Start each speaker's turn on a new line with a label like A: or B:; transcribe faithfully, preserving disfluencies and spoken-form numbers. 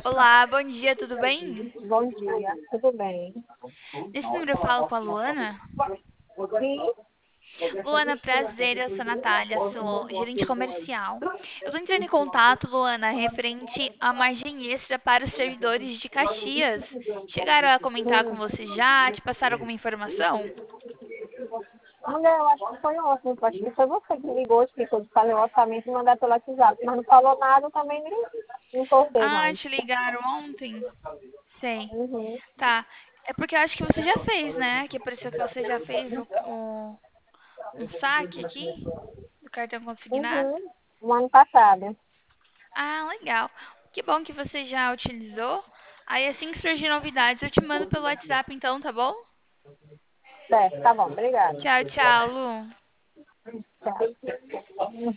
A: Olá, bom dia, tudo bem?
B: Bom dia, tudo bem?
A: Nesse número eu falo com a Luana.
B: Sim.
A: Luana, prazer, eu sou a Natália, sou gerente comercial. Eu tô entrando em contato, Luana, referente a margem extra para os servidores de Caxias. Chegaram a comentar com
B: Hum.
A: você já? Te passaram alguma informação?
B: Mulher, eu acho que foi ontem. Eu acho que foi você que ligou, explicou de fazer o orçamento e mandar pelo WhatsApp. Mas não falou nada, eu também nem não cortei
A: Ah,
B: mais.
A: te ligaram ontem? Sei.
B: Uhum.
A: Tá. É porque eu acho que você já fez, né? Que pareceu que você já fez o, o- um saque aqui do cartão consignado.
B: Uhum. O ano passado.
A: Ah, legal. Que bom que você já utilizou. Aí assim que surgir novidades, eu te mando pelo WhatsApp então, tá bom?
B: Certo, tá bom, obrigada.
A: Tchau, tchau, Lu.
B: Tchau.